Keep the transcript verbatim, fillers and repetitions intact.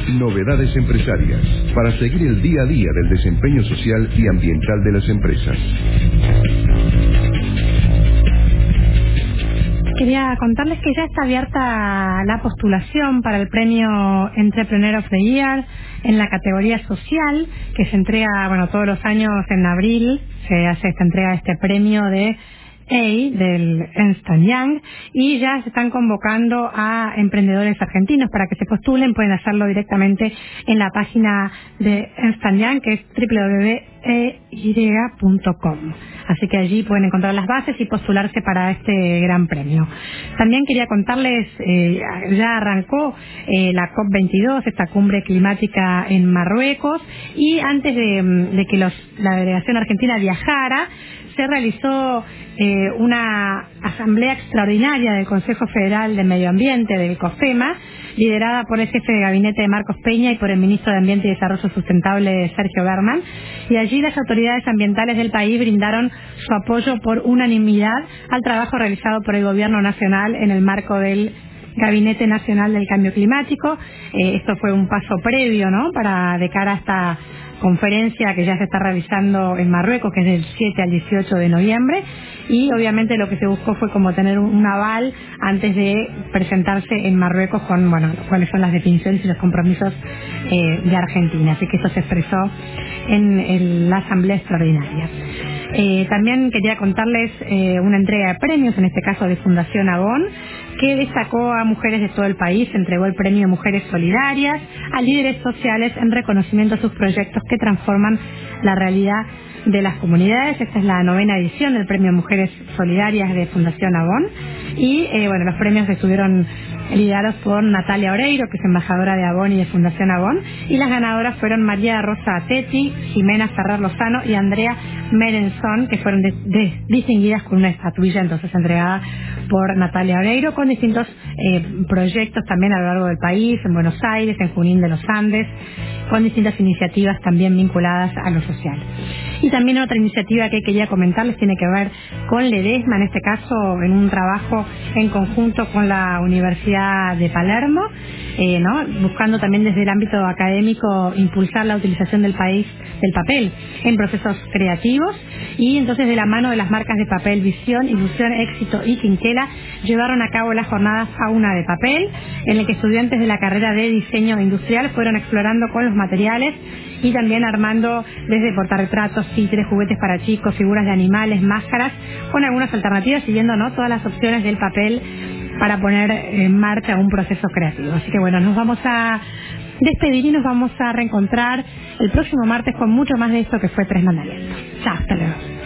Novedades empresarias, para seguir el día a día del desempeño social y ambiental de las empresas. Quería contarles que ya está abierta la postulación para el premio Entrepreneur of the Year en la categoría social, que se entrega, bueno, todos los años en abril, se hace esta entrega de este premio de A del Ernst and Young, y ya se están convocando a emprendedores argentinos para que se postulen. Pueden hacerlo directamente en la página de Ernst and Young, que es doble u doble u doble u punto e y punto com. Así que allí pueden encontrar las bases y postularse para este gran premio. También quería contarles, eh, ya arrancó eh, la COP veintidós, esta cumbre climática en Marruecos, y antes de, de que los, la delegación argentina viajara, se realizó eh, una asamblea extraordinaria del Consejo Federal de Medio Ambiente, del COFEMA, liderada por el jefe de gabinete de Marcos Peña y por el ministro de Ambiente y Desarrollo Sustentable, Sergio Berman. Y allí las autoridades ambientales del país brindaron su apoyo por unanimidad al trabajo realizado por el Gobierno Nacional en el marco del Gabinete Nacional del Cambio Climático. Eh, esto fue un paso previo, ¿no?, para de cara a esta conferencia que ya se está realizando en Marruecos, que es del siete al dieciocho de noviembre, y obviamente lo que se buscó fue como tener un aval antes de presentarse en Marruecos con, bueno, cuáles son las definiciones y los compromisos eh, de Argentina. Así que eso se expresó en, en la asamblea extraordinaria. Eh, también quería contarles eh, una entrega de premios, en este caso de Fundación Avon, que destacó a mujeres de todo el país. Entregó el premio Mujeres Solidarias a líderes sociales en reconocimiento a sus proyectos que transforman la realidad de las comunidades. Esta es la novena edición del premio Mujeres Solidarias de Fundación Avon, y eh, bueno, los premios estuvieron liderados por Natalia Oreiro, que es embajadora de Avon y de Fundación Avon, y las ganadoras fueron María Rosa Tetti, Jimena Ferrer Lozano y Andrea Merenzón, que fueron de, de, distinguidas con una estatuilla entonces entregada por Natalia Oreiro, con distintos eh, proyectos también a lo largo del país, en Buenos Aires, en Junín de los Andes, con distintas iniciativas también vinculadas a lo social. Y también otra iniciativa que quería comentarles tiene que ver con Ledesma, en este caso en un trabajo en conjunto con la Universidad de Palermo, eh, ¿no?, buscando también desde el ámbito académico impulsar la utilización del país del papel en procesos creativos. Y entonces, de la mano de las marcas de papel Visión, Ilusión, Éxito y Quinquela, llevaron a cabo las jornadas Fauna de Papel, en el que estudiantes de la carrera de diseño industrial fueron explorando con los materiales y también armando desde portarretratos, títeres, juguetes para chicos, figuras de animales, máscaras, con algunas alternativas, siguiendo, ¿no?, todas las opciones del papel para poner en marcha un proceso creativo. Así que bueno, nos vamos a despedir y nos vamos a reencontrar el próximo martes con mucho más de esto que fue Tres Mandamientos. Chao, hasta luego.